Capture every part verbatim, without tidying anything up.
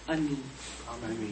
Аминь. Аминь.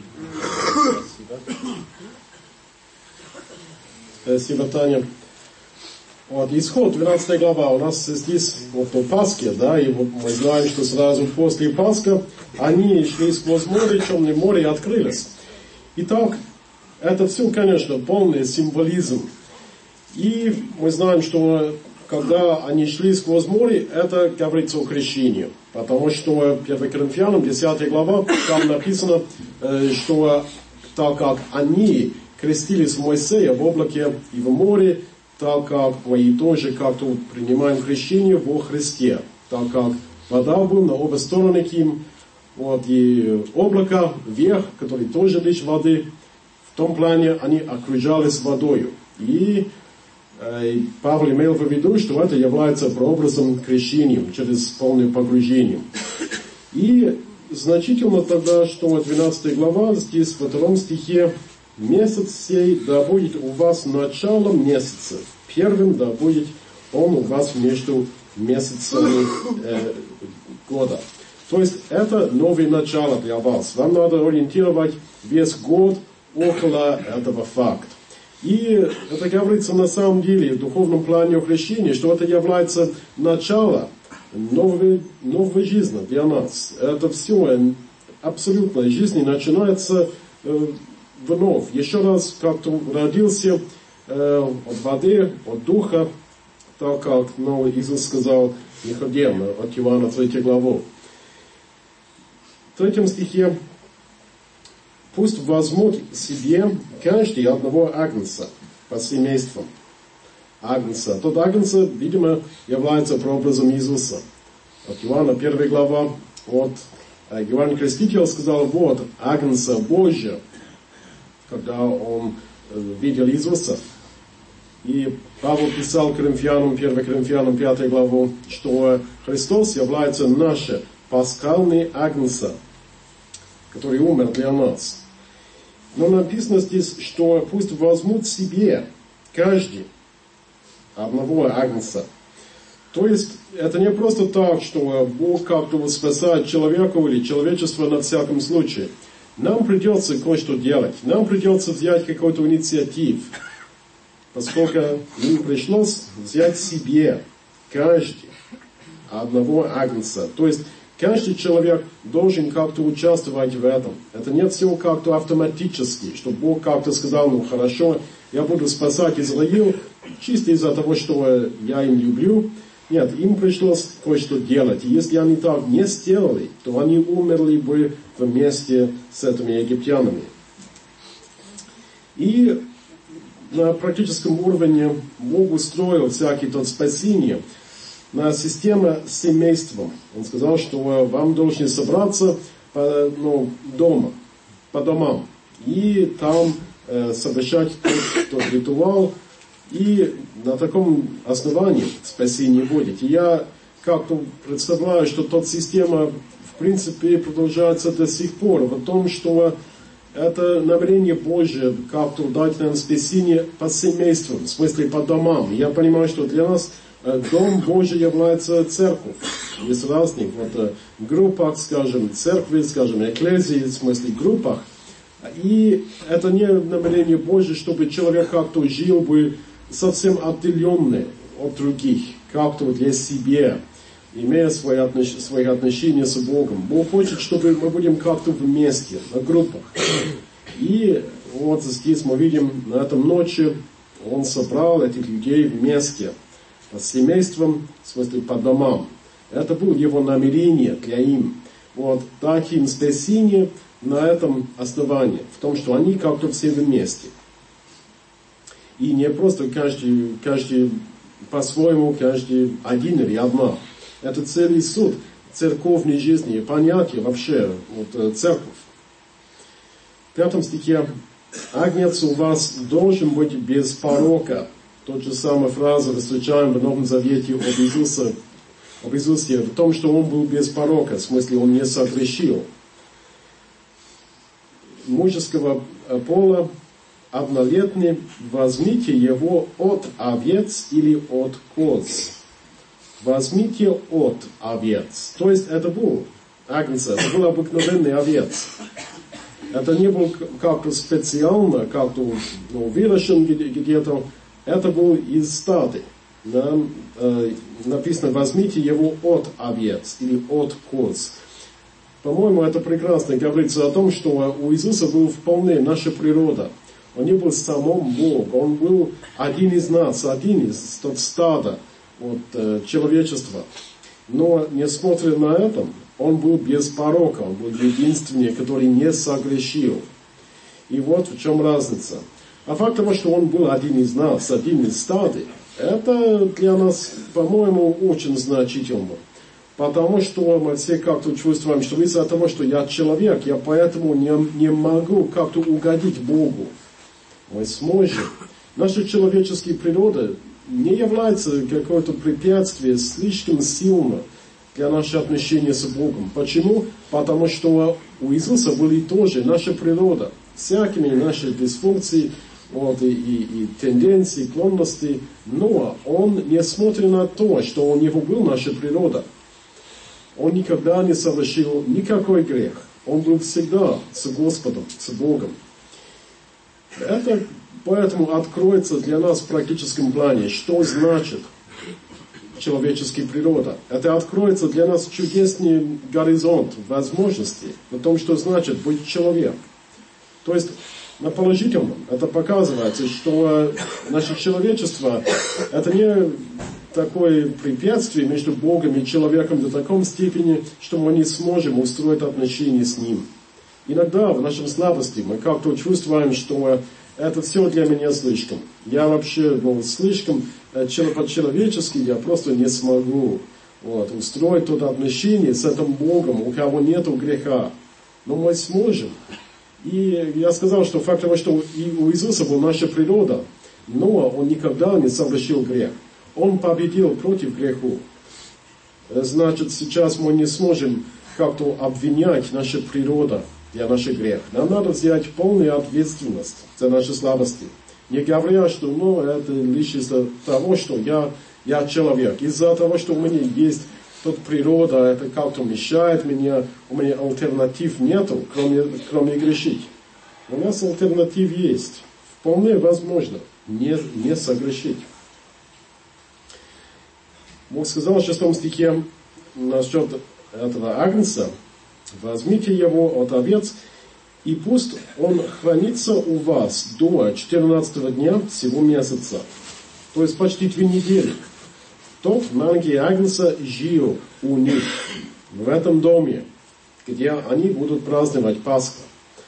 Спасибо, Таня. Вот, Исход, двенадцатая глава, у нас здесь вот по Пасхе, да, и вот мы знаем, что сразу после Пасха они шли сквозь море, Черное море, и открылись. Итак, это все, конечно, полный символизм. И мы знаем, что когда они шли сквозь море, это говорится о крещении. Потому что первое Коринфянам, десятая глава, там написано, что так как они крестились в Моисея в облаке и в море, так как мы тоже как-то принимаем крещение во Христе, так как вода была на обе стороны к ним, вот, и облако вверх, который тоже лишь воды, в том плане они окружались водою. И э, Павел имел в виду, что это является прообразом крещением, через полное погружение. И значительно тогда, что двенадцатая глава, здесь во втором стихе, «Месяц сей да будет у вас началом месяца, первым да будет он у вас между месяцами э, года». То есть это новое начало для вас. Вам надо ориентировать весь год около этого факта. И это говорится на самом деле в духовном плане о крещении, что это является начало новой, новой жизни для нас. Это все, абсолютно, жизнь начинается э, вновь. Еще раз как-то родился э, от воды, от духа, так как ну, Иисус сказал Никодему от Иоанна третьей главы. В третьем стихе: «Пусть возьмут себе каждый одного агнца по семействам». Агнца. Тот агнец, видимо, является прообразом Иисуса. От Иоанна первая глава, вот Иоанн Креститель сказал: вот агнца Божия, когда он видел Иисуса. И Павел писал Коринфянам, первое Коринфянам, пятая главу, что Христос является нашим пасхальный агнец, который умер для нас. Но написано здесь, что пусть возьмут себе каждый одного агнца. То есть это не просто так, что Бог как-то спасает человека или человечество на всяком случае. Нам придется кое-что делать. Нам придется взять какой-то инициатив. Поскольку им пришлось взять себе каждый одного агнца. То есть каждый человек должен как-то участвовать в этом. Это не все как-то автоматически, что Бог как-то сказал: ну хорошо, я буду спасать Израиль чисто из-за того, что я им люблю. Нет, им пришлось кое-что делать. И если они так не сделали, то они умерли бы вместе с этими египтянами. И на практическом уровне Бог устроил всякие тут спасения на систему с семейством. Он сказал, что вам должны собраться по, ну, дома, по домам. И там э, совершать тот, тот ритуал. И на таком основании спасение будет. И я как-то представляю, что та система в принципе продолжается до сих пор. В том, что это намерение Божье как-то дать нам спасение по семействам, в смысле по домам. Я понимаю, что для нас Дом Божий является церковь. Есть разных вот, группах, скажем, церкви, скажем, экклезии, в смысле группах. И это не намерение Божье, чтобы человек как-то жил бы совсем отделенный от других, как-то для себя, имея свои отнош... свои отношения с Богом. Бог хочет, чтобы мы будем как-то вместе, на группах. И вот здесь мы видим, на этом ночи Он собрал этих людей вместе, по семействам, в смысле по домам. Это было Его намерение для им. Вот, дать им спасение на этом основании, в том, что они как-то все вместе. И не просто каждый, каждый по-своему, каждый один или одна. Это целый суд церковной жизни, понятие вообще, вот, церковь. В пятом стихе: «Агнец у вас должен быть без порока». Тот же самая фраза встречаем в Новом Завете об Иисусе, об Иисусе, в том, что Он был без порока, в смысле Он не согрешил. Мужеского пола, однолетний, возьмите его от овец или от коз. Возьмите от овец. То есть это был агнца, это был обыкновенный овец. Это не был как-то специально, как-то ну, выращен где-то. Это был из стады. Да? Э, написано, возьмите его от овец или от коз. По-моему, это прекрасно говорится о том, что у Иисуса была вполне наша природа. Он не был самым Бог, он был один из нас, один из тот стада от э, человечества. Но, несмотря на это, он был без порока, он был единственный, который не согрешил. И вот в чем разница. А факт того, что он был один из нас, один из стада, это для нас, по-моему, очень значительно. Потому что мы все как-то чувствуем, что из-за того, что я человек, я поэтому не, не могу как-то угодить Богу. Мы сможем. Наша человеческая природа не является какое-то препятствие слишком сильно для наших отношений с Богом. Почему? Потому что у Иисуса были тоже наша природа. Всякими наши дисфункции, вот, и, и, и тенденции, склонности. Но он, несмотря на то, что у него была наша природа, он никогда не совершил никакой грех. Он был всегда с Господом, с Богом. Это поэтому откроется для нас в практическом плане, что значит человеческая природа. Это откроется для нас чудесный горизонт возможностей о том, что значит быть человеком. То есть на положительном это показывается, что наше человечество это не такое препятствие между Богом и человеком до такой степени, что мы не сможем устроить отношения с Ним. Иногда в нашем слабости мы как-то чувствуем, что это все для меня слишком. Я вообще ну, слишком по-человечески, я просто не смогу вот, устроить туда отношения с этим Богом, у кого нету греха. Но мы сможем. И я сказал, что факт того, что и у Иисуса была наша природа, но Он никогда не совершил грех. Он победил против греху. Значит, сейчас мы не сможем как-то обвинять нашу природу для наших грехов. Нам надо взять полную ответственность за наши слабости. Не говоря, что ну, это лишь из-за того, что я, я человек. Из-за того, что у меня есть тут природа, это как-то мешает мне, у меня альтернатив нету, кроме, кроме грешить. У нас альтернатив есть. Вполне возможно не, не согрешить. Бог сказал в шестом стихе насчет этого агнца, возьмите его от овец, и пусть он хранится у вас до четырнадцатого дня всего месяца. То есть почти две недели. Тот маленький агнец жил у них, в этом доме, где они будут праздновать Пасху.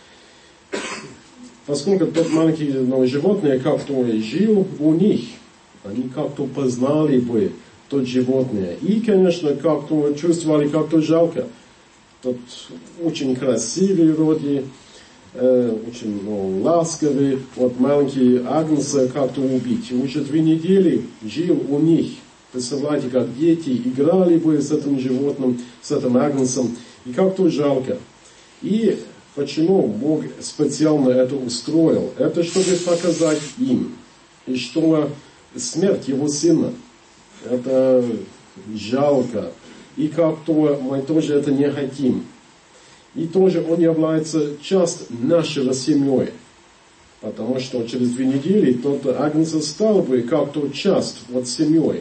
Поскольку тот маленький ну, животное как-то жил у них, они как-то познали бы тот животное. И, конечно, как-то чувствовали как-то жалко. Тот очень красивый вроде, э, очень ну, ласковый. Вот маленький агнец как-то убить. Уже две недели жил у них. Представляете, как дети играли бы с этим животным, с этим агнцем. И как-то жалко. И почему Бог специально это устроил? Это чтобы показать им, и что смерть его сына, это жалко. И как-то мы тоже это не хотим. И тоже он является частью нашего семьи. Потому что через две недели тот агнец стал бы как-то часть от семьи.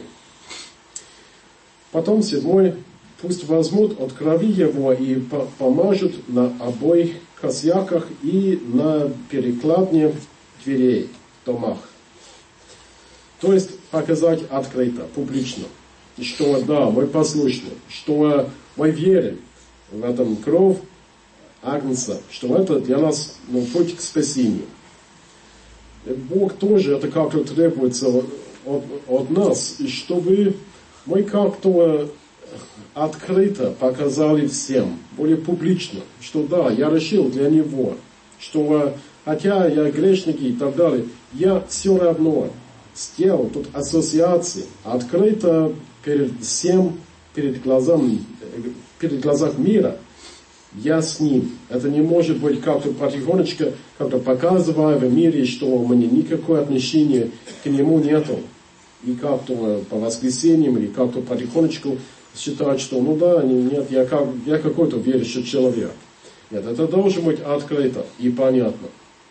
Потом седьмой. Пусть возьмут от крови его и помажут на обоих косяках и на перекладне дверей в домах. То есть показать открыто, публично, что да, мы послушны, что мы верим в этом кровь агнца, что это для нас ну, путь к спасению. И Бог тоже это как-то требуется от, от нас, и чтобы мы как-то открыто показали всем, более публично, что да, я решил для него, что хотя я грешник и так далее, я все равно сделал тут ассоциации, открыто перед всем, перед глазами, перед глазами мира, я с ним. Это не может быть как-то потихонечку, как-то показывая в мире, что у меня никакого отношения к нему нету. И как-то по воскресеньям, или как-то потихонечку считать, что ну да, нет, я, как, я какой-то верующий человек. Нет, это должно быть открыто и понятно.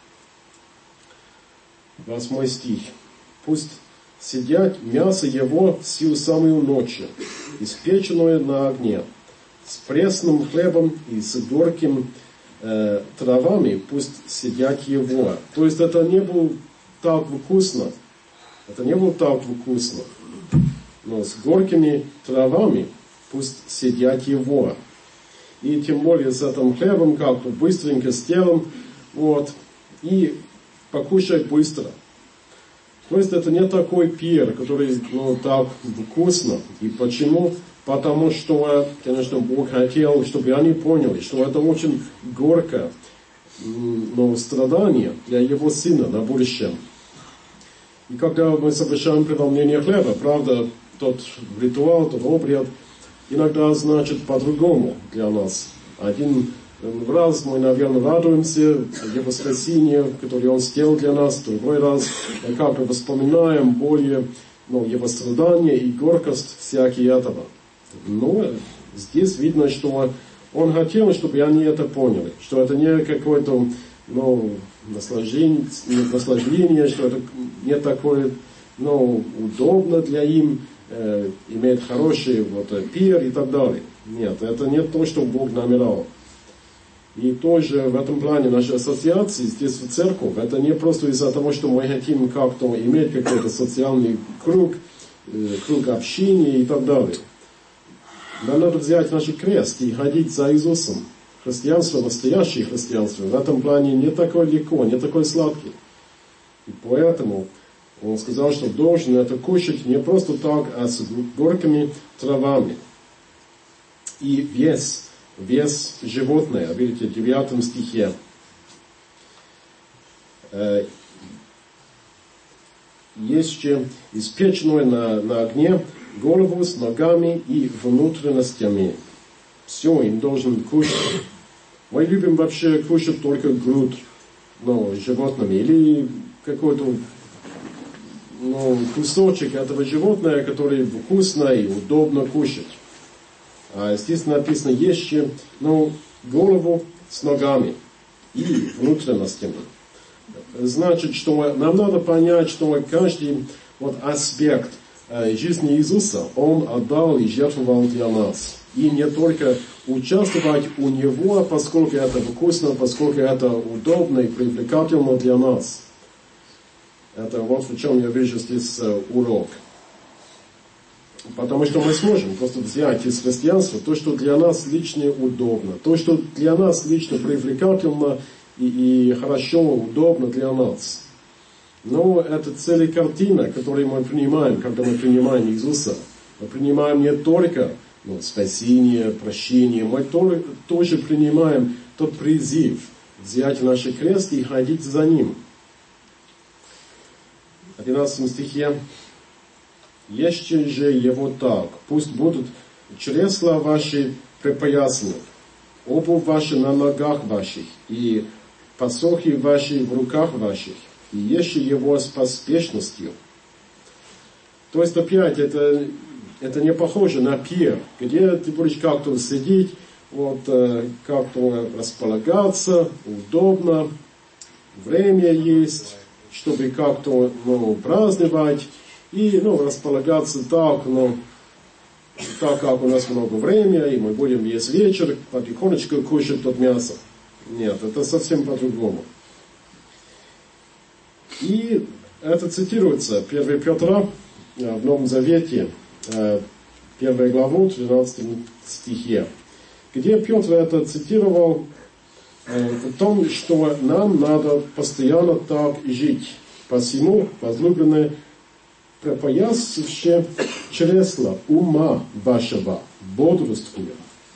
Восьмой стих. Пусть сидят мясо его всю самую ночь, испеченное на огне, с пресным хлебом и с горьким э, травами, пусть сидят его. То есть это не было так вкусно, это не было так вкусно, но с горькими травами пусть сидят его. И тем более с этим хлебом как-то быстренько с телом, вот, и покушать быстро. То есть это не такой пир, который, ну, так вкусно. И почему? Потому что, конечно, Бог хотел, чтобы они поняли, что это очень горькое, но страдание для Его Сына на будущем. И когда мы совершаем преломление хлеба, правда, тот ритуал, тот обряд, иногда значит по-другому для нас. Один раз мы, наверное, радуемся Его спасению, которое Он сделал для нас, другой раз мы как бы вспоминаем более, ну, Его страдания и горькость всякие этого. Но здесь видно, что Он хотел, чтобы они это поняли, что это не какое-то, ну, наслаждение, наслаждение, что это не такое, ну, удобно для им, э, иметь хороший вот, пир и так далее. Нет, это не то, что Бог намерял. И тоже в этом плане наши ассоциации здесь в церковь, это не просто из-за того, что мы хотим как-то иметь какой-то социальный круг, э, круг общения и так далее. Нам надо взять наш крест и ходить за Иисусом. Христианство, настоящее христианство, в этом плане не такое легко, не такое сладкое. И поэтому Он сказал, что должен это кушать не просто так, а с горькими травами. И вес, вес животное, видите, в девятом стихе. Еще испеченное на, на огне голову с ногами и внутренностями. Все, им должен кушать. Мы любим вообще кушать только грудь, ну, животными, или какой-то, ну, кусочек этого животного, который вкусно и удобно кушать. А здесь написано еще, ну, голову с ногами и внутренностями. Значит, что нам надо понять, что каждый вот аспект жизни Иисуса Он отдал и жертвовал для нас. И не только участвовать у Него, поскольку это вкусно, поскольку это удобно и привлекательно для нас. Это вот в чем я вижу здесь урок. Потому что мы сможем просто взять из христианства то, что для нас лично удобно, то, что для нас лично привлекательно и, и хорошо, удобно для нас. Но это целая картина, которую мы принимаем, когда мы принимаем Иисуса. Мы принимаем не только, ну, спасение, прощение, мы тоже, тоже принимаем тот призыв взять наш крест и ходить за Ним. В одиннадцатом стихе. «Еще же его так, пусть будут чресла ваши припоясаны, обувь ваша на ногах ваших, и посохи ваши в руках ваших, и еще его с поспешностью». То есть опять это, это не похоже на пир, где ты будешь как-то сидеть, вот, как-то располагаться, удобно, время есть, чтобы как-то, ну, праздновать, и, ну, располагаться так, ну, так как у нас много времени, и мы будем весь вечер потихонечку кушать тот мясо. Нет, это совсем по-другому. И это цитируется первое Петра в Новом Завете, первая глава, тринадцатом стихе, где Петр это цитировал о том, что нам надо постоянно так жить. Посему, возлюбленные, припоясавши чресла ума вашего, бодрствуя.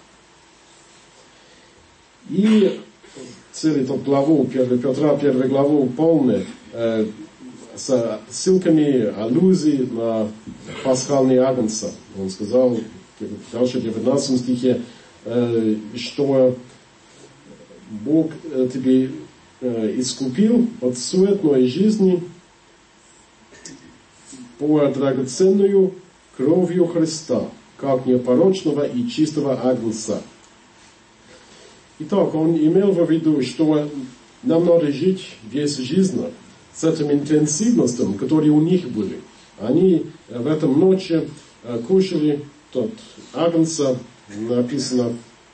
И целую эту главу, первая Петра, первую главу полная, э, с ссылками, аллюзии на пасхальный агнца. Он сказал, дальше в девятнадцатом стихе, э, что Бог тебе э, искупил от суетной жизни по драгоценную кровью Христа, как непорочного и чистого агнца. Итак, он имел в виду, что нам надо жить весь жизнь с этим интенсивностью, которые у них были. Они в этом ночи кушали тот агнца, написано,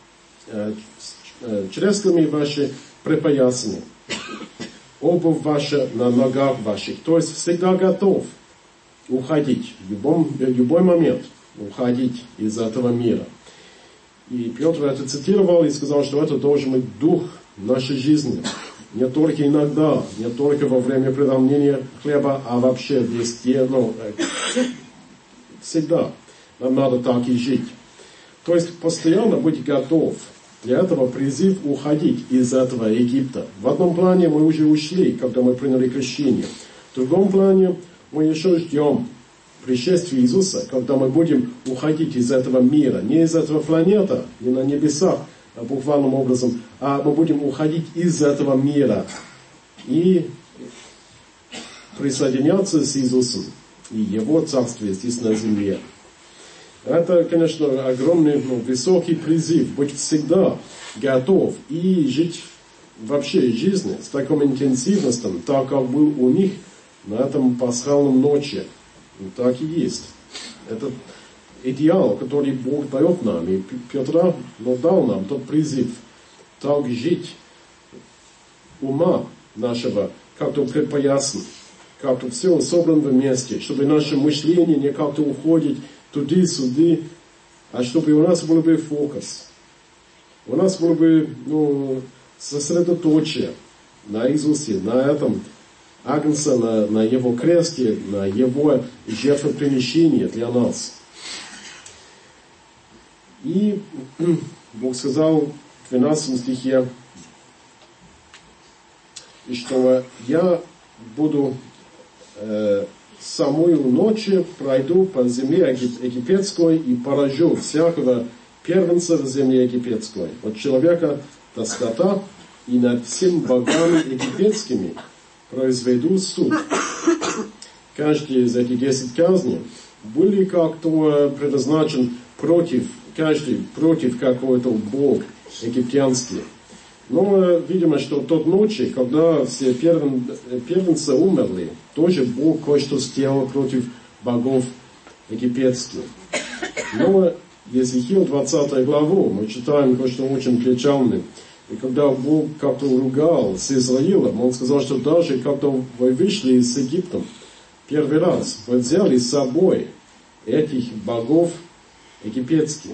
чреслами ваши припоясаны, обувь ваша на ногах ваших. То есть всегда готов уходить в, любом, в любой момент, уходить из этого мира. И Петр это цитировал и сказал, что это должен быть дух нашей жизни. Не только иногда, не только во время преломления хлеба, а вообще везде, ну, всегда. Нам надо так и жить. То есть постоянно быть готов. Для этого призыв уходить из этого Египта. В одном плане мы уже ушли, когда мы приняли крещение. В другом плане мы еще ждем пришествия Иисуса, когда мы будем уходить из этого мира. Не из этого планета, не на небесах, буквальным образом, а мы будем уходить из этого мира и присоединяться с Иисусом и Его Царствие здесь на земле. Это, конечно, огромный, ну, высокий призыв, быть всегда готов и жить вообще жизнью с такой интенсивностью, так как был у них на этом пасхальном ночи. И так и есть. Это идеал, который Бог дает нам. И Петр, ну, дал нам тот призыв. Так жить ума нашего, как-то припоясан, как-то все собрано вместе, чтобы наше мышление не как-то уходит туды-сюды, а чтобы у нас был бы фокус. У нас было бы, ну, сосредоточие на Иисусе, на этом Агнца, на, на Его кресте, на Его жертвоприношение для нас. И Бог сказал в двенадцатом стихе, что я буду э, самую ночь пройду по земле египетской и поражу всякого первенца в земле египетской, от человека до скота, и над всеми богами египетскими произведу суд. Каждый из этих десять казней были как-то предназначен против, каждый против какой-то бог египтянский. Но видимо, что в тот ночи, когда все первен, первенцы умерли, тоже Бог кое-что сделал против богов египетских. Но Езекииль двадцатую главу мы читаем кое-что очень печальное. И когда Бог как-то ругал с Израилем, Он сказал, что даже когда вы вышли из Египта первый раз, вы взяли с собой этих богов египетских.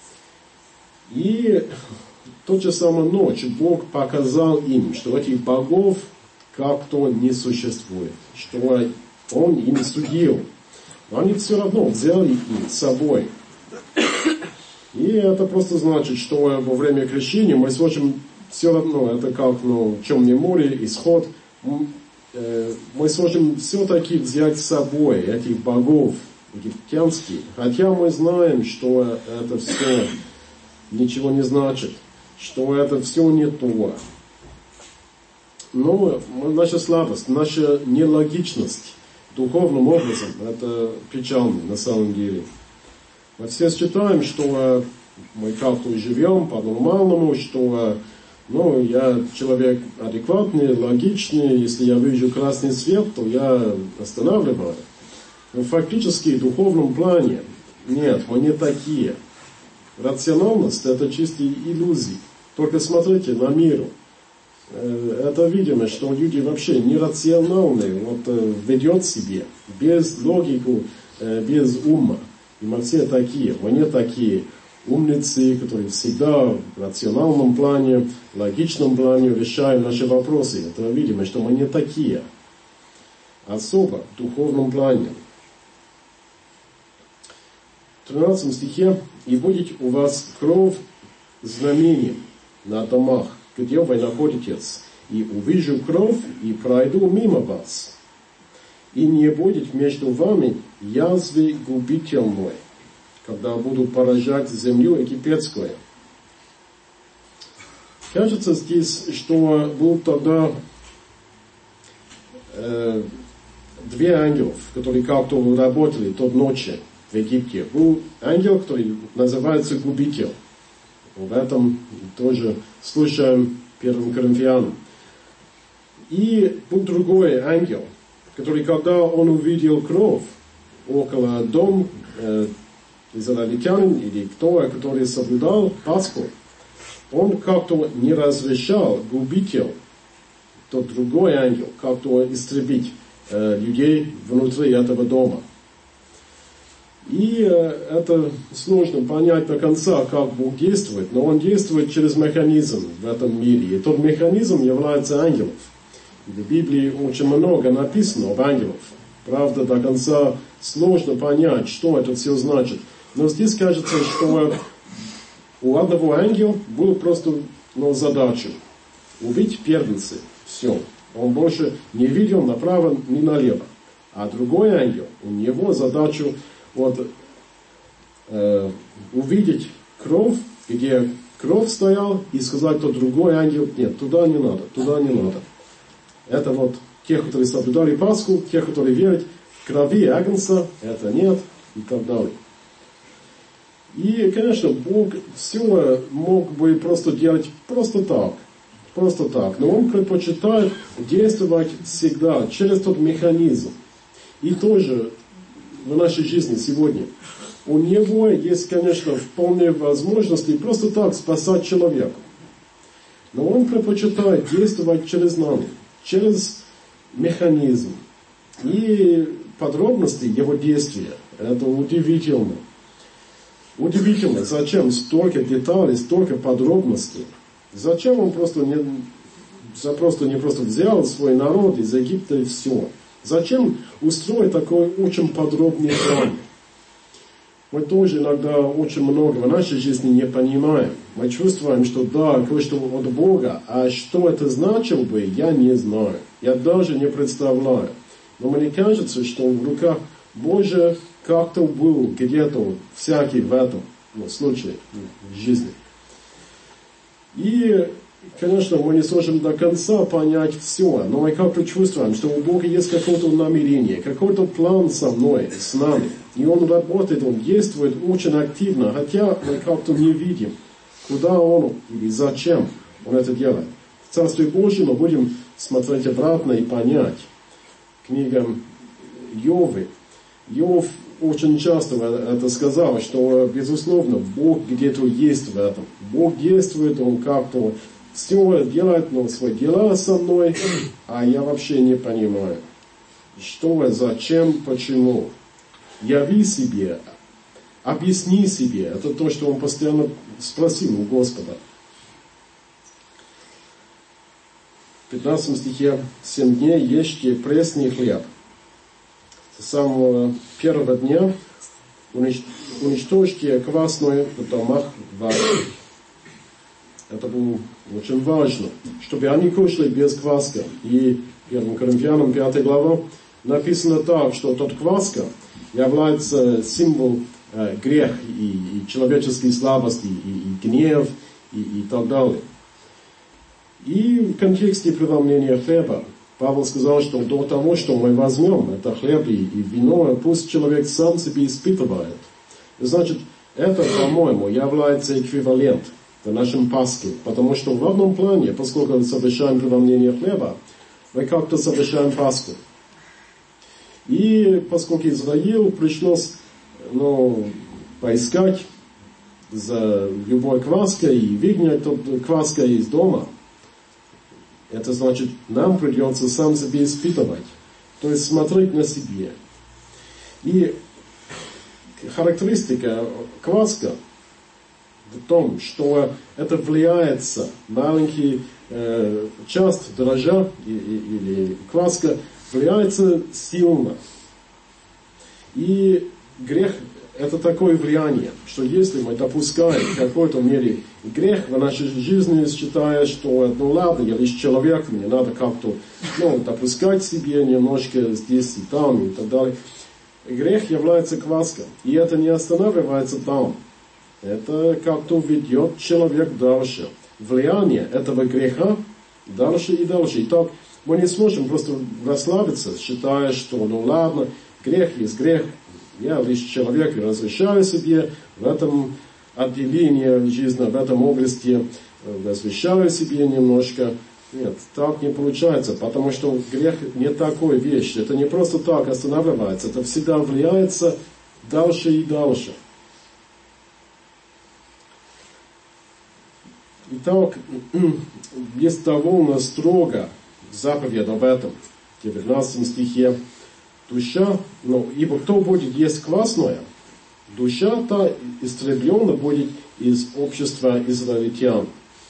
И в ту же самую ночь Бог показал им, что этих богов как-то не существует, что Он им судил. Но они все равно взяли их с собой. И это просто значит, что во время крещения мы сможем все равно, это как, ну, в Черном море, исход, мы сможем все-таки взять с собой этих богов египтянских, хотя мы знаем, что это все ничего не значит, что это все не то. Но наша слабость, наша нелогичность духовным образом, это печально на самом деле. Мы все считаем, что мы как-то живем по-нормальному, что, ну, я человек адекватный, логичный, если я вижу красный свет, то я останавливаю. Но фактически в духовном плане нет, мы не такие. Рациональность – это чистые иллюзии. Только смотрите на мир. Это видимо, что люди вообще нерациональные, вот ведет себе, без логики, без ума. И мы все такие, мы не такие умницы, которые всегда в рациональном плане, логичном плане решают наши вопросы. Это видимо, что мы не такие. Особо в духовном плане. В тринадцатом стихе: «И будет у вас кровь знамением на домах, где вы находитесь, и увижу кровь, и пройду мимо вас. И не будет между вами язвы губительной, когда буду поражать землю египетскую». Кажется здесь, что был тогда э, две ангелов, которые как-то работали тот ночи. в Египте, был ангел, который называется губитель. Об этом тоже слушаем первым Коринфянам. И был другой ангел, который, когда он увидел кровь около дома э, израильтянин или кто, который соблюдал Пасху, он как-то не разрешал губитель, тот другой ангел, как-то истребить э, людей внутри этого дома. И э, это сложно понять до конца, как Бог действует, но Он действует через механизм в этом мире. И тот механизм является ангелов. В Библии очень много написано об ангелах. Правда, до конца сложно понять, что это все значит. Но здесь кажется, что у одного ангела была просто ну, задача убить первенцы. Все. Он больше не видел направо ни налево. А другой ангел, у него задачу вот, э, увидеть кровь, где кровь стоял, и сказать, то другой ангел, нет, туда не надо, туда не надо. Это вот тех, которые соблюдали Пасху, тех, которые верят в крови агнца, это нет, и так далее. И, конечно, Бог все мог бы просто делать просто так, просто так, но Он предпочитает действовать всегда через тот механизм. И тоже в нашей жизни сегодня у Него есть, конечно, вполне возможности просто так спасать человека. Но Он предпочитает действовать через нами, через механизм. И подробности Его действия, это удивительно. Удивительно, зачем столько деталей, столько подробностей. Зачем Он просто не, просто не просто взял свой народ из Египта и все. Зачем устроить такой очень подробный план? Мы тоже иногда очень много в нашей жизни не понимаем. Мы чувствуем, что да, кое-что от Бога, а что это значило бы, я не знаю. Я даже не представляю. Но мне кажется, что в руках Божия как-то был где-то всякий в этом ну, случае в жизни. И, конечно, мы не сможем до конца понять все, но мы как-то чувствуем, что у Бога есть какое-то намерение, какой-то план со мной, с нами. И Он работает, Он действует очень активно, хотя мы как-то не видим, куда Он или зачем Он это делает. В Царстве Божьем мы будем смотреть обратно и понять. Книга Иовы. Иов очень часто это сказал, что, безусловно, Бог где-то есть в этом. Бог действует, Он как-то все делает, но свои дела со мной, а я вообще не понимаю, что, зачем, почему. Яви себе, объясни себе. Это то, что он постоянно спросил у Господа. В пятнадцатом стихе «Семь дней ешьте пресный хлеб». С самого первого дня уничтожьте квасное в домах ваших. Это было очень важно, чтобы они кушали без кваска. И первым Коринфянам пятая глава написано так, что тот кваска является символ э, греха и, и человеческой слабости, и, и гнев, и, и так далее. И в контексте преломления хлеба Павел сказал, что до того, что мы возьмем это хлеб и, и вино, пусть человек сам себе испытывает. Значит, это, по-моему, является эквивалент в нашем Пасхе, потому что в одном плане, поскольку мы совершаем преломление хлеба, мы как-то совершаем Пасху. И поскольку Израилю пришлось ну, поискать за любой кваской и выгнать кваска из дома, это значит, нам придется сам себе испытывать, то есть смотреть на себе. И характеристика кваска в том, что это влияется, маленький э, часть дрожжа или кваска влияется сильно. И грех это такое влияние, что если мы допускаем в какой-то мере грех в нашей жизни, считая, что ну ладно, я лишь человек, мне надо как-то ну, допускать себе немножко здесь и там и так далее. Грех является кваской, и это не останавливается там. Это как-то ведет человек дальше. Влияние этого греха дальше и дальше. И так мы не сможем просто расслабиться, считая, что ну ладно, грех есть грех, Я лишь человек и разрешаю себе в этом отделении жизни, в этом области, разрешаю себе немножко. Нет, так не получается, потому что грех не такой вещь. Это не просто так останавливается, это всегда влияется дальше и дальше. Итак, есть довольно строго заповедь об этом. В девятнадцатом стихе. Душа, ну, ибо кто будет есть квасное, душа та истреблена будет из общества израильтян.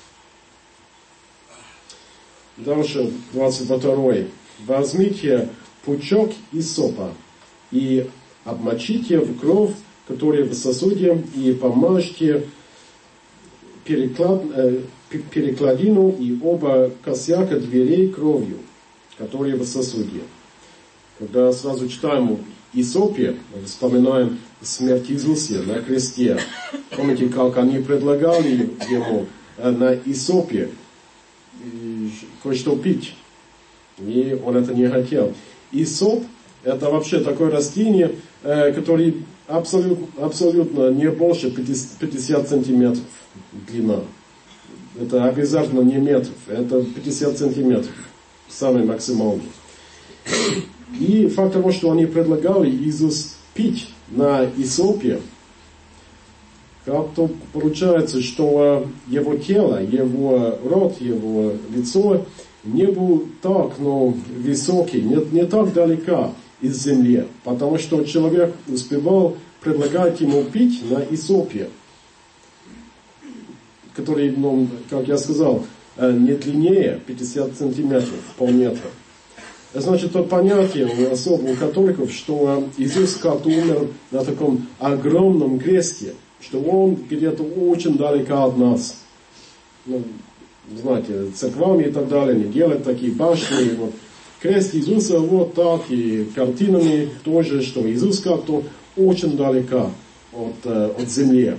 Дальше, двадцать второй. Возьмите пучок исопа и обмочите в кровь, которая в сосуде, и помажьте переклад, э, перекладину и оба косяка дверей кровью, которые в сосуде. Когда сразу читаем Исопе, вспоминаем смерть Иисуса на кресте. Помните, как они предлагали ему на Исопе кое-что пить. И он это не хотел. Исоп — это вообще такое растение, которое абсолютно, абсолютно не больше пятьдесят сантиметров длина. Это обязательно не метров, это пятьдесят сантиметров. Самый максимальный. И факт того, что они предлагали Иисус пить на Исопе, как-то получается, что его тело, его рот, его лицо не был так, но высокий, не, не так далеко из земли, потому что человек успевал предлагать ему пить на Исопе, который, ну, как я сказал, не длиннее пятьдесят сантиметров, полметра. Значит, то понятие особо у католиков, что Иисус как-то умер на таком огромном кресте, что Он где-то очень далеко от нас. Ну, знаете, церквами и так далее, не делают такие башни. Вот. Крест Иисуса вот так, и картинами тоже, что Иисус как-то очень далеко от, от земли.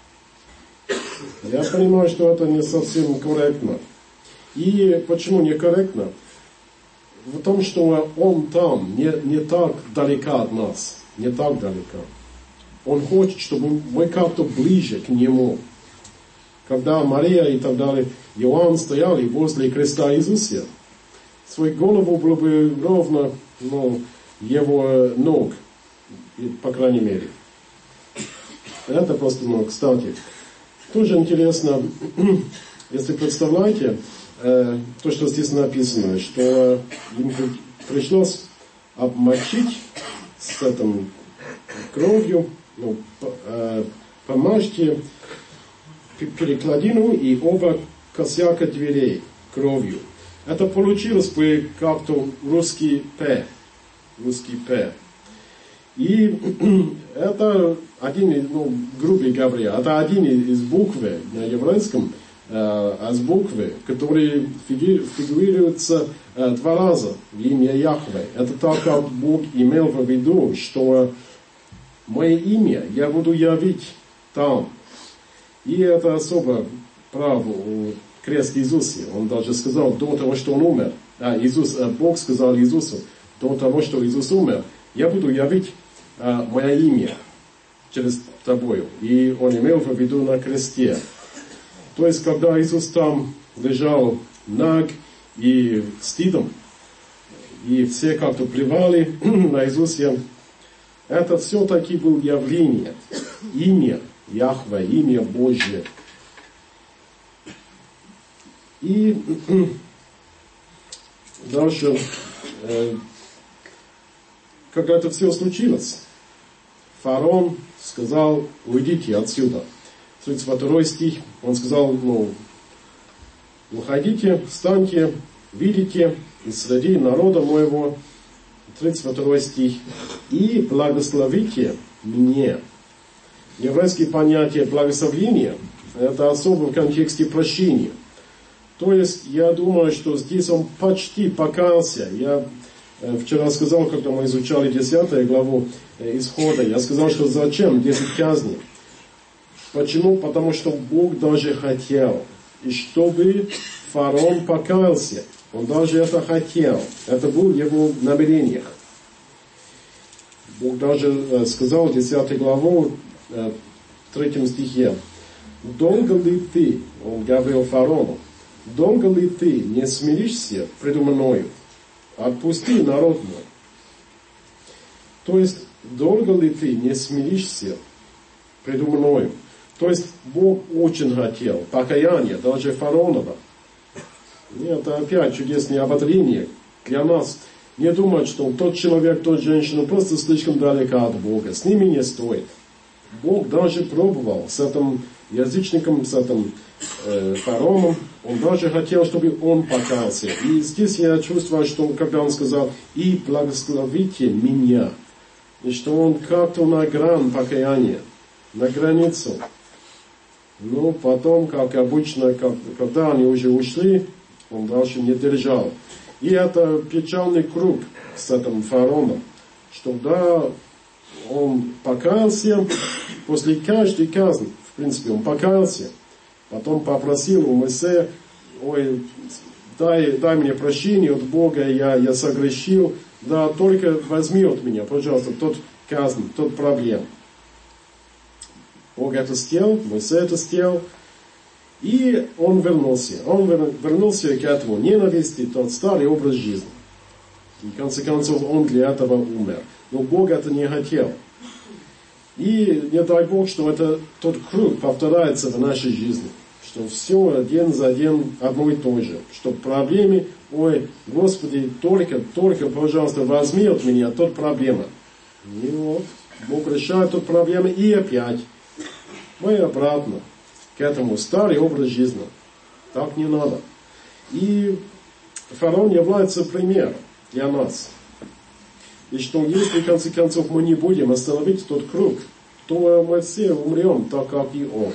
Я понимаю, что это не совсем корректно. И почему некорректно? В том, что Он там, не, не так далеко от нас, не так далеко. Он хочет, чтобы мы как-то ближе к Нему. Когда Мария и так далее, Иоанн стояли возле креста Иисуса, свою голову было бы ровно, ну, его ног, по крайней мере. Это просто, ну, кстати. Тоже интересно, если представляете, э, то, что здесь написано, что им пришлось обмочить с этим кровью, ну, э, помажьте перекладину и оба косяка дверей кровью. Это получилось бы как-то русский П. Русский П. И это один, ну, грубо говоря, это один из букв на еврейском, э, из буквы, которые фигурируются э, два раза в имя Яхве. Это так, как Бог имел в виду, что мое имя я буду явить там. И это особо право у креста Иисуса. Он даже сказал до того, что он умер. А, Иисус, Бог сказал Иисусу, до того, что Иисус умер, я буду явить а, мое имя через тобою. И он имел в виду на кресте. То есть, когда Иисус там лежал наг и стыдом, и все как-то плевали на Иисуса, это все-таки было явление, имя Яхве, имя Божье. И дальше, э, когда это все случилось, фараон сказал, уйдите отсюда. тридцать второй стих, он сказал, ну, уходите, встаньте, видите, из среди народа моего, тридцать второй стих, и благословите мне. Еврейское понятие благословения – это особо в контексте прощения. То есть, я думаю, что здесь он почти покаялся. Я вчера сказал, когда мы изучали десятую главу Исхода, я сказал, что зачем десять казней? Почему? Потому что Бог даже хотел, и чтобы фараон покаялся. Он даже это хотел. Это было в его намерениях. Бог даже сказал в десятой главе, в третьем стихе, «Долго ли ты, он говорил фараону, долго ли ты не смиришься предо мною? Отпусти народ мой». То есть, долго ли ты не смиришься предо мною? То есть, Бог очень хотел покаяния, даже фараонова. Это опять чудесное ободрение для нас. Не думать, что тот человек, тот женщина просто слишком далеко от Бога. С ними не стоит. Бог даже пробовал с этим язычником, с этим э, фараоном. Он даже хотел, чтобы он покаялся. И здесь я чувствую, что когда он сказал, «И благословите меня», и что он как-то на грань покаяния, на границу. Но потом, как обычно, как, когда они уже ушли, он дальше не держал. И это печальный круг с этим фараоном, что да, он покаялся, после каждой казни, в принципе, он покаялся, потом попросил у Моисея, ой, дай, дай мне прощение от Бога, я, я согрешил, да, только возьми от меня, пожалуйста, тот казнь, тот проблем. Бог это сделал, Моисей это сделал, и он вернулся. Он вернулся к этому ненависти, тот старый образ жизни. И в конце концов он для этого умер. Но Бог это не хотел. И не дай Бог, что это, тот круг повторяется в нашей жизни. Что все день за день одно и то же. Что проблемы, ой, Господи, только, только, пожалуйста, возьми от меня тот проблема. И вот, Бог решает тот проблемы и опять. Мы обратно к этому старый образ жизни. Так не надо. И фараон является примером для нас. И что если в конце концов мы не будем остановить тот круг, то мы все умрем так, как и он.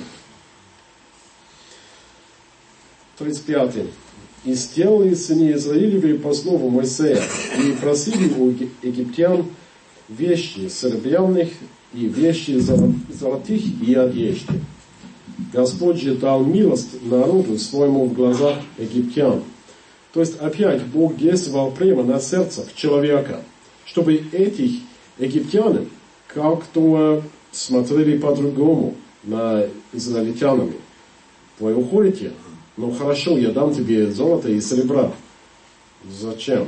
тридцать пятый. «И сделали сыны Израилевы по слову Моисея, и просили у египтян вещи серебряных и вещи золотых и одежды. Господь же дал милость народу своему в глазах египтян». То есть опять Бог действовал прямо на сердцах человека, чтобы этих египтян как-то смотрели по-другому на израильтянами. Вы уходите? Ну хорошо, я дам тебе золото и серебра. Зачем?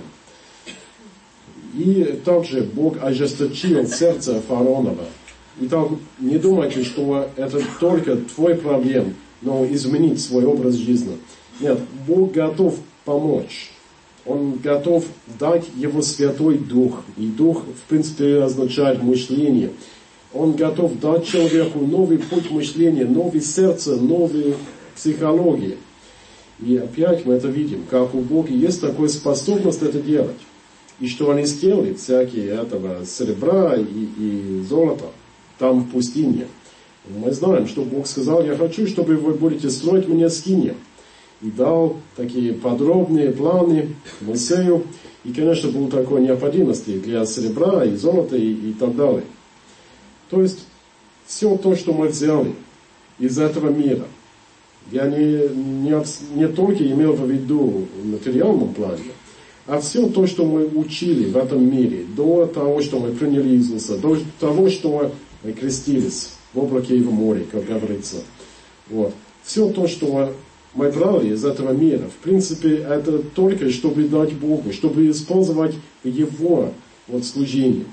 И также Бог ожесточил сердце фараонова. И так не думайте, что это только твой проблем, но изменить свой образ жизни. Нет, Бог готов помочь. Он готов дать Его Святой Дух. И Дух, в принципе, означает мышление. Он готов дать человеку новый путь мышления, новое сердце, новую психологию. И опять мы это видим, как у Бога есть такая способность это делать. И что они сделали, всякие этого серебра и, и золота, там в пустыне. Мы знаем, что Бог сказал, я хочу, чтобы вы будете строить мне скинию. И дал такие подробные планы Моисею. И, конечно, было такой необходимости для серебра и золота и, и так далее. То есть, все то, что мы взяли из этого мира, я не, не, не только имел в виду в материальном плане, а все то, что мы учили в этом мире, до того, что мы приняли Иисуса, до того, что мы крестились в облаке и в море, как говорится. Вот. Все то, что мы брали из этого мира, в принципе, это только чтобы дать Богу, чтобы использовать Его вот, служение.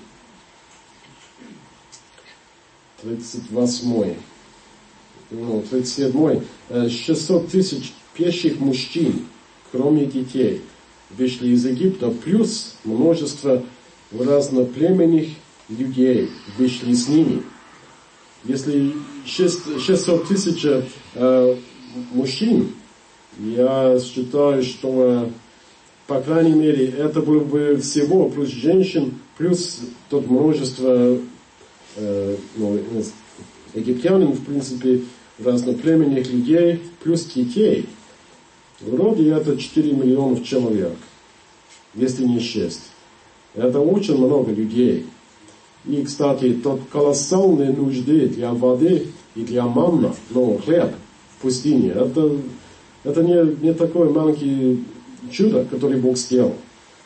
тридцать восьмой. Ну, тридцать седьмой. шестьсот тысяч пеших мужчин, кроме детей, вышли из Египта, плюс множество разноплеменных людей вышли с ними. Если шестьсот тысяч э, мужчин, я считаю, что, по крайней мере, это было бы всего, плюс женщин, плюс тот множество э, ну, египтянин, в принципе, разноплеменных людей, плюс детей. Вроде это четыре миллиона человек, если не шесть. Это очень много людей. И, кстати, тот колоссальные нужды для воды и для манна, ну, хлеб в пустыне, это, это не, не такое маленькое чудо, которое Бог сделал.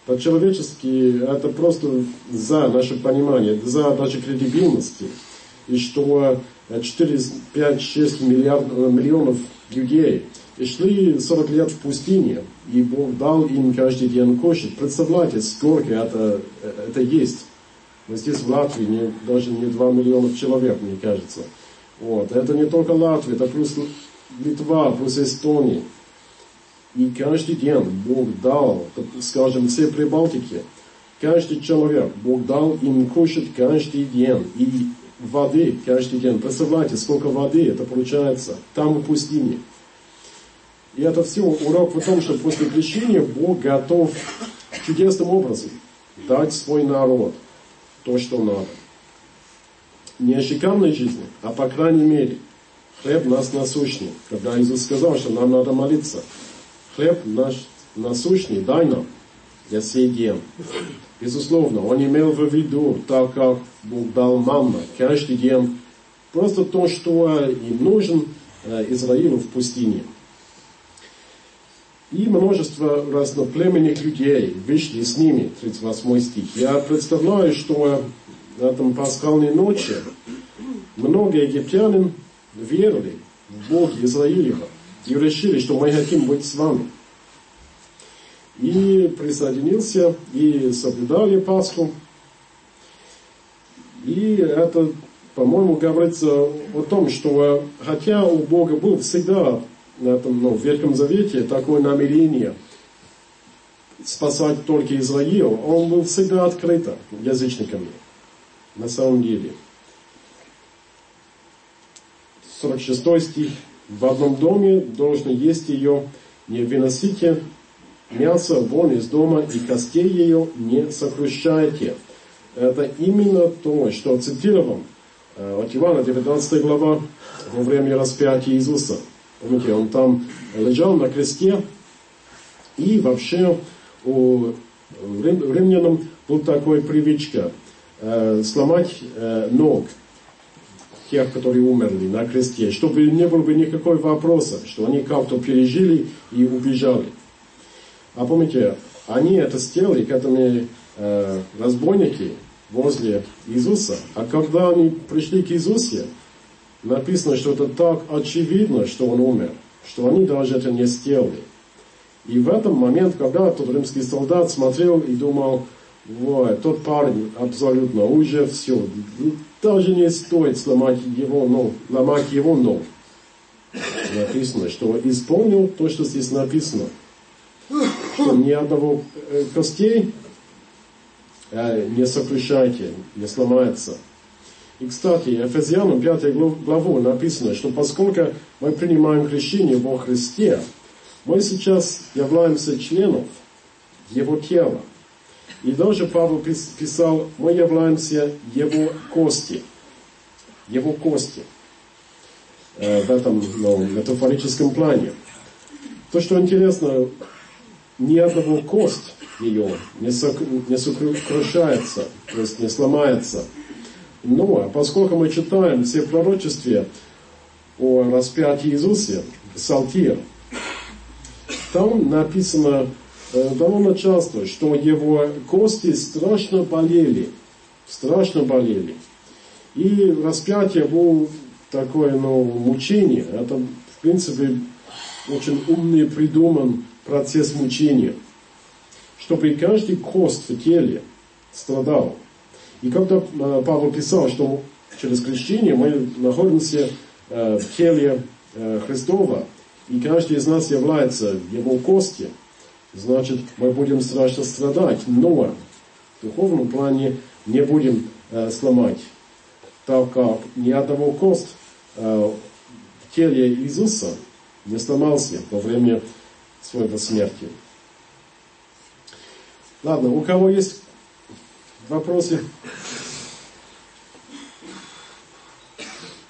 По-человечески это просто за наше понимание, за наши кредибильности. И что четыре, пять, шесть миллиардов, миллионов людей и шли сорок лет в пустыне, и Бог дал им каждый день кушать. Представляете, сколько это, это есть. Но здесь в Латвии не, даже не два миллиона человек, мне кажется. Вот. Это не только Латвия, это плюс Литва, плюс Эстония. И каждый день Бог дал, скажем, все Прибалтики, каждый человек, Бог дал им кушать каждый день. И воды каждый день. Представляете, сколько воды это получается там в пустыне. И это все урок в том, что после крещения Бог готов чудесным образом дать свой народ то, что надо. Не о шикарной жизни, а по крайней мере, хлеб наш насущный. Когда Иисус сказал, что нам надо молиться, хлеб наш насущный дай нам для сей день. Безусловно, он имел в виду, так как Бог дал манна каждый день, просто то, что им нужен Израилю в пустыне. И множество разноплеменных людей вышли с ними, тридцать восьмой стих. Я представляю, что на этом пасхальной ночи много египтянин верили в Бога Израилева и решили, что мы хотим быть с вами. И присоединился, и соблюдали Пасху. И это, по-моему, говорится о том, что хотя у Бога был всегда на этом, ну, в Ветхом Завете такое намерение спасать только Израиль, он был всегда открыт язычниками. На самом деле. сорок шестой стих. В одном доме должны есть ее, не выносите мясо вон из дома, и костей ее не сокрушайте. Это именно то, что цитировал от Иоанна, девятнадцатая глава, во время распятия Иисуса. Помните, он там лежал на кресте, и вообще у римлянам была такая привычка э, сломать э, ног тех, которые умерли на кресте, чтобы не было бы никакого вопроса, что они как-то пережили и убежали. А помните, они это сделали, к этому э, разбойники возле Иисуса, а когда они пришли к Иисусу, написано, что это так очевидно, что он умер, что они даже это не сделали. И в этот момент, когда тот римский солдат смотрел и думал, вот, тот парень абсолютно уже все, даже не стоит сломать его ног, ломать его ног. Написано, что исполнил то, что здесь написано, что ни одного костей не сокрушайте, не сломается. И, кстати, Ефесянам пятой главу написано, что поскольку мы принимаем крещение во Христе, мы сейчас являемся членом Его тела. И даже Павел писал, мы являемся Его кости. Его кости. Э, в этом, ну, метафорическом плане. То, что интересно, ни одного кость ее не, сок, не сокрушается, то есть не сломается. Но поскольку мы читаем все пророчества о распятии Иисуса, Псалтирь, там написано э, довольно часто, что его кости страшно болели. Страшно болели. И распятие было такое, ну, мучение. Это, в принципе, очень умный придуман процесс мучения. Чтобы каждый кость в теле страдал. И когда Павел писал, что через крещение мы находимся в теле Христова, и каждый из нас является его костью, значит, мы будем страшно страдать, но в духовном плане не будем сломать, так как ни одного кость в теле Иисуса не сломался во время своей смерти. Ладно, у кого есть вопросы?